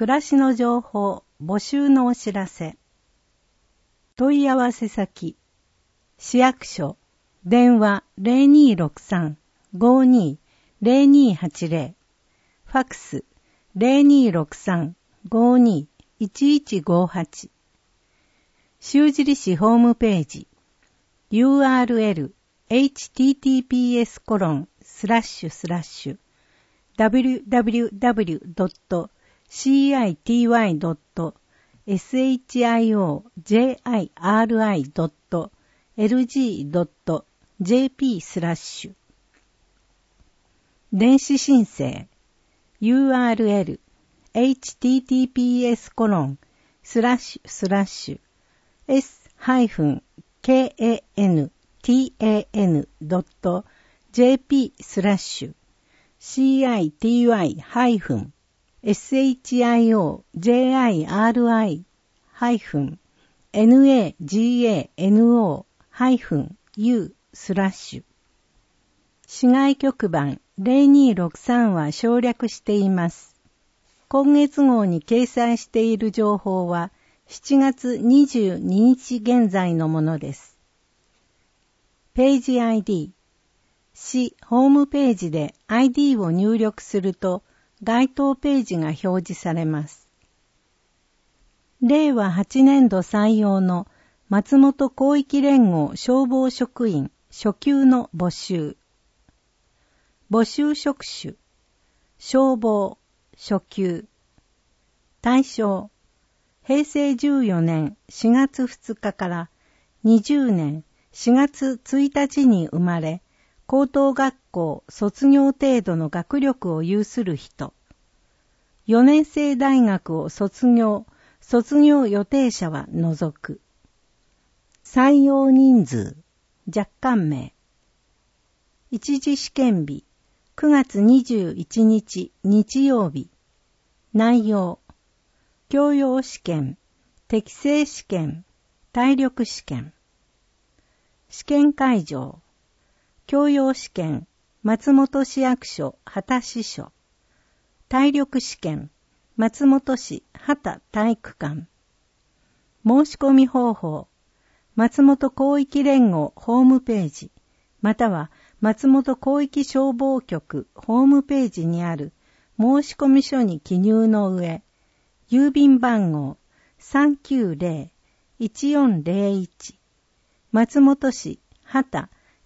暮らしの情報、募集のお知らせ。問い合わせ先、市役所、電話 0263-520280、ファクス 0263-521158、州尻市ホームページ、URL https://www.city.shiri.lg.jp/ 電子申請 URL https://city-shiro-nagano-u/ 市外局番0263は省略しています。今月号に掲載している情報は7月22日現在のものです。ページ ID、市ホームページで ID を入力すると該当ページが表示されます。令和8年度採用の松本広域連合消防職員初級の募集。募集職種、消防、初級。対象、平成14年4月2日から20年4月1日に生まれ、高等学校卒業程度の学力を有する人。4年生大学を卒業予定者は除く。採用人数、若干名。一次試験日、9月21日日曜日。内容、教養試験、適正試験、体力試験。試験会場、教養試験、松本市役所畑支所。体力試験、松本市畑体育館。申し込み方法、松本広域連合ホームページ、または松本広域消防局ホームページにある申し込み書に記入の上、郵便番号 390-1401 松本市畑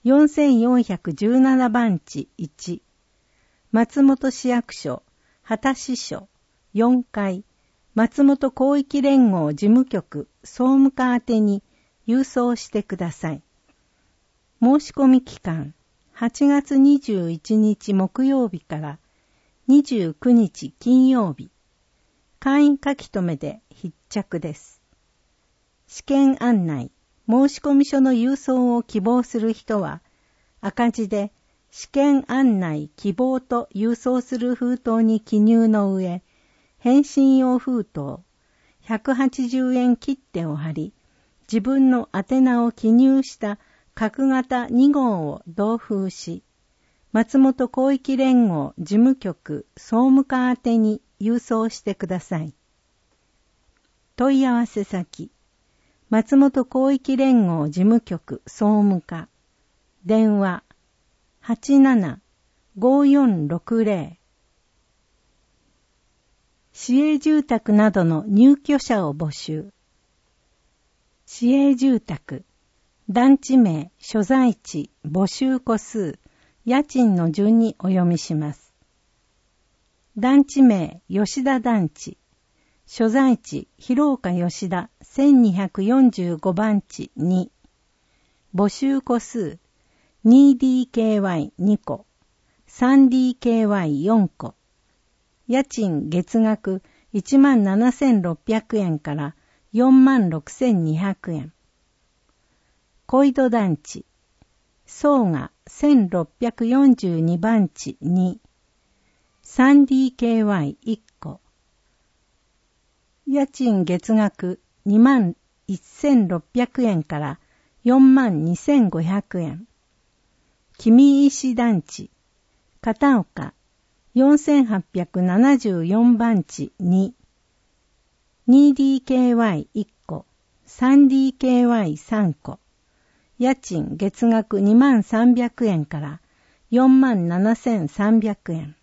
4417番地1松本市役所畑支所4階松本広域連合事務局総務課宛てに郵送してください。申し込み期間8月21日木曜日から29日金曜日。会員書き留めで必着です。試験案内、申し込み書の郵送を希望する人は、赤字で試験案内希望と郵送する封筒に記入の上、返信用封筒180円切手を貼り、自分の宛名を記入した角型2号を同封し、松本広域連合事務局総務課宛てに郵送してください。問い合わせ先、松本広域連合事務局総務課、電話 87-5460。市営住宅などの入居者を募集。市営住宅、団地名、所在地、募集戸数、家賃の順にお読みします。団地名、吉田団地。所在地、広岡吉田1245番地2。募集戸数、2DKY2 戸、3DKY4 戸。家賃月額17,600円から46,200円。小井戸団地、総が1642番地2、3DKY1 戸。家賃月額21,600円から42,500円。君石団地、片岡4874番地2、 2DKY1 個、3DKY3 個。家賃月額27,300円から47,300円。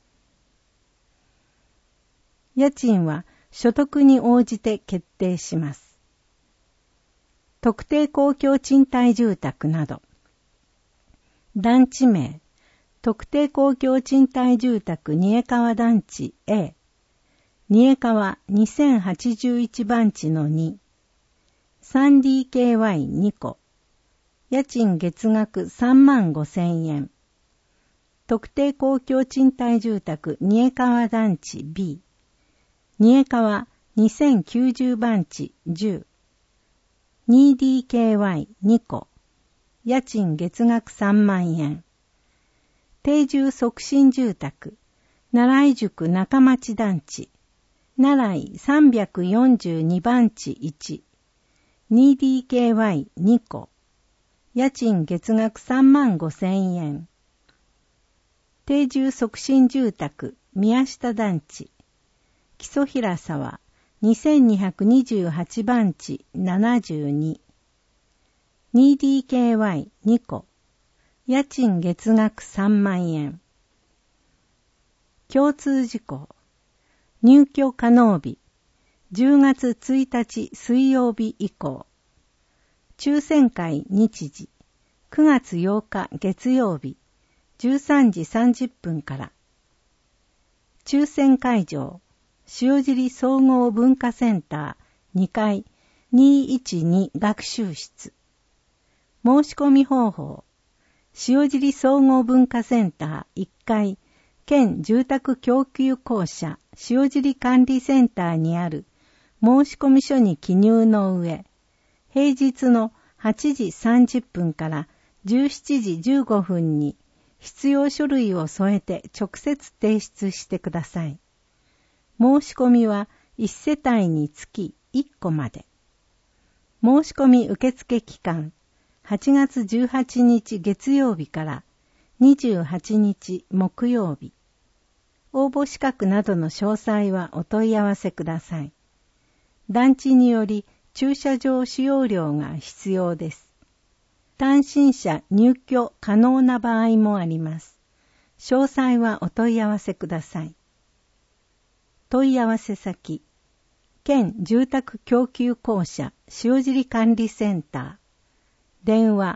家賃は所得に応じて決定します。特定公共賃貸住宅など。団地名、特定公共賃貸住宅仁江川団地 A、仁江川2081番地の2、3DKY2 個、家賃月額35,000円。特定公共賃貸住宅仁江川団地 B、仁江川2090番地10、2DKY2 個、家賃月額3万円。定住促進住宅、奈良井宿中町団地、奈良井342番地1、2DKY2 個、家賃月額35,000円。定住促進住宅、宮下団地、木曽平沢2228番地72、2DKY2 個、家賃月額3万円。共通事項。入居可能日、10月1日水曜日以降。抽選会日時、9月8日月曜日、13時30分から。抽選会場、塩尻総合文化センター2階212学習室。申し込み方法、塩尻総合文化センター1階県住宅供給公社塩尻管理センターにある申し込み書に記入の上、平日の8時30分から17時15分に必要書類を添えて直接提出してください。申し込みは1世帯につき1個まで。申し込み受付期間、8月18日月曜日から28日木曜日。応募資格などの詳細はお問い合わせください。団地により駐車場使用料が必要です。単身者入居可能な場合もあります。詳細はお問い合わせください。問い合わせ先、県住宅供給公社塩尻管理センター。電話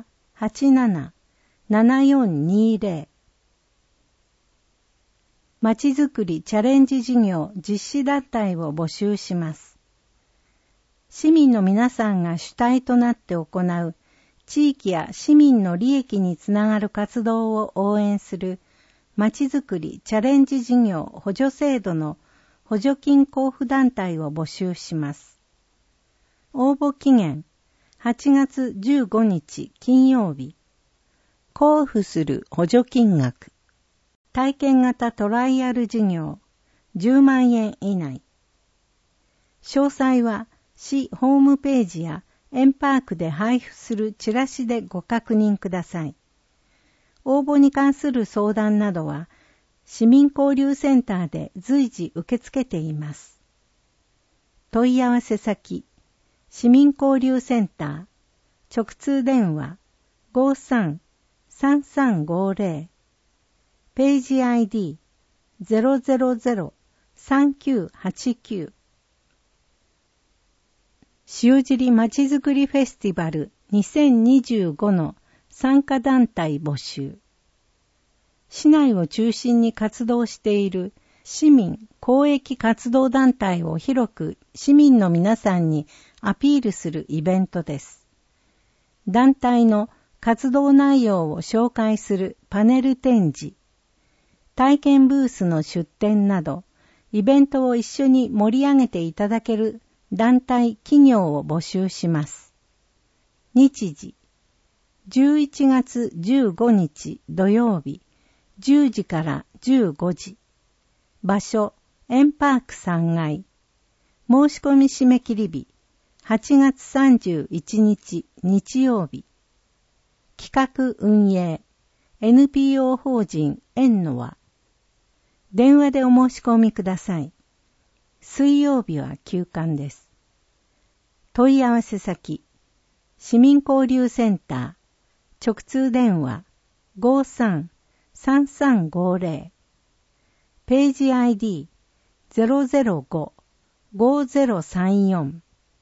87-7420。まちづくりチャレンジ事業実施団体を募集します。市民の皆さんが主体となって行う地域や市民の利益につながる活動を応援するまちづくりチャレンジ事業補助制度の補助金交付団体を募集します。応募期限8月15日金曜日。交付する補助金額。体験型トライアル事業10万円以内。詳細は市ホームページや園パークで配布するチラシでご確認ください。応募に関する相談などは市民交流センターで随時受け付けています。問い合わせ先、市民交流センター、直通電話 53-3350、ページ ID 000-3989。塩尻まちづくりフェスティバル2025の参加団体募集。市内を中心に活動している市民公益活動団体を広く市民の皆さんにアピールするイベントです。団体の活動内容を紹介するパネル展示、体験ブースの出展など、イベントを一緒に盛り上げていただける団体企業を募集します。日時、11月15日土曜日、10時から15時。場所、園パーク3階。申し込み締め切り日、8月31日日曜日。企画運営、NPO 法人園の輪。電話でお申し込みください。水曜日は休館です。 問い合わせ先、市民交流センター、直通電話 53-3350、ページ ID 005-5034。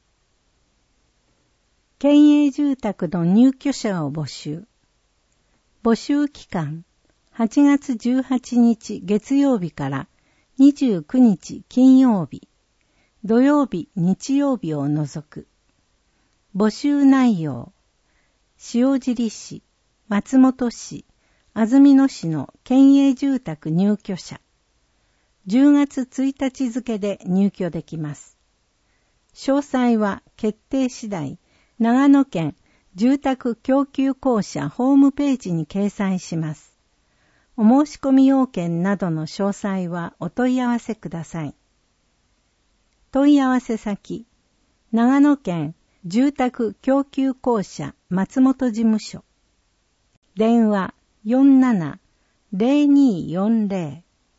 県営住宅の入居者を募集。募集期間、8月18日月曜日から29日金曜日、土曜日、日曜日を除く。募集内容、塩尻市、松本市、安曇野市の県営住宅入居者。10月1日付で入居できます。詳細は決定次第、長野県住宅供給公社ホームページに掲載します。お申し込み要件などの詳細はお問い合わせください。問い合わせ先、長野県住宅供給公社松本事務所。電話47-0240。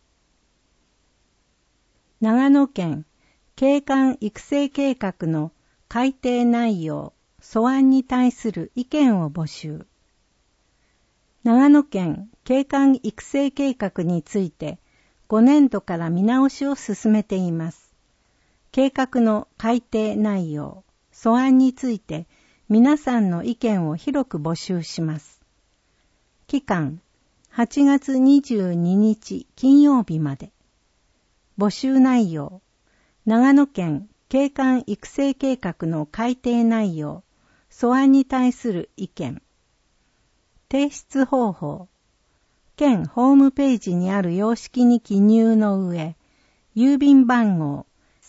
長野県景観育成計画の改定内容、素案に対する意見を募集。長野県景観育成計画について5年度から見直しを進めています。計画の改定内容、素案について皆さんの意見を広く募集します。期間、8月22日金曜日まで。募集内容、長野県景観育成計画の改定内容、素案に対する意見。提出方法、県ホームページにある様式に記入の上、郵便番号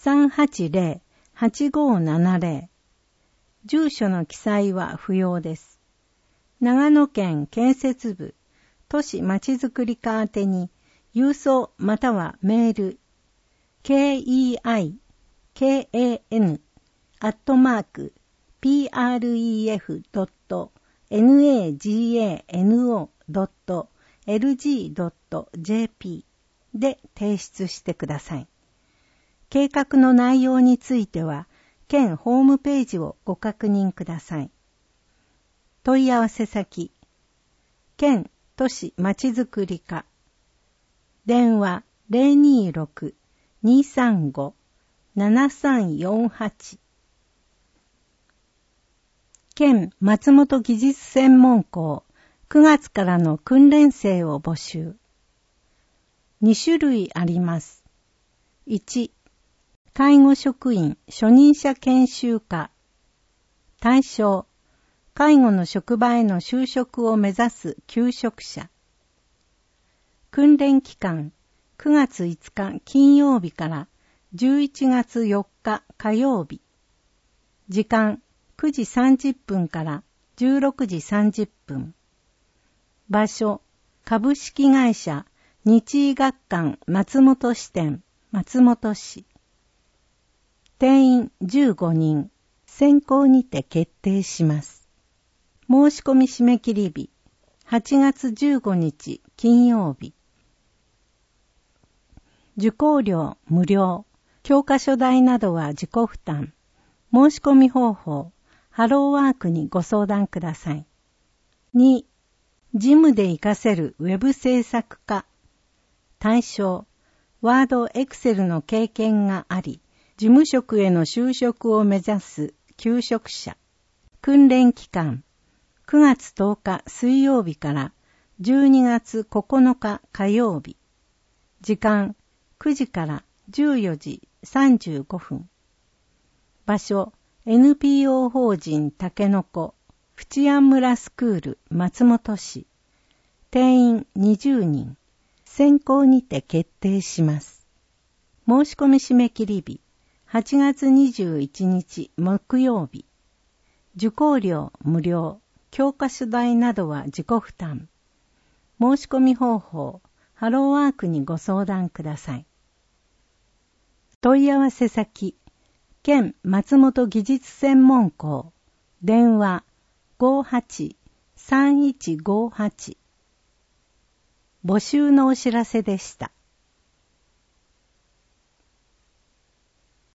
380-8570。住所の記載は不要です。長野県建設部都市まちづくり課宛てに郵送またはメール kein@pref.nagano.lg.jp で提出してください。計画の内容については県ホームページをご確認ください。問い合わせ先、県都市まちづくり課。電話026-235-7348。県松本技術専門校9月からの訓練生を募集。2種類あります。1、介護職員初任者研修科。対象、介護の職場への就職を目指す求職者。訓練期間、9月5日金曜日から11月4日火曜日。時間、9時30分から16時30分。場所、株式会社日医学館松本支店松本市。定員15人、選考にて決定します。申し込み締め切り日、8月15日金曜日。受講料無料、教科書代などは自己負担。申し込み方法、ハローワークにご相談ください。2、事務で活かせるウェブ制作家。対象、ワード、エクセルの経験があり、事務職への就職を目指す求職者。訓練期間、9月10日水曜日から12月9日火曜日。時間、9時から14時35分。場所、NPO 法人たけのこ、淵山村スクール松本市。定員20人。選考にて決定します。申し込み締め切り日、8月21日木曜日。受講料無料、教科書代などは自己負担。申し込み方法、ハローワークにご相談ください。問い合わせ先、県松本技術専門校。電話58-3158。募集のお知らせでした。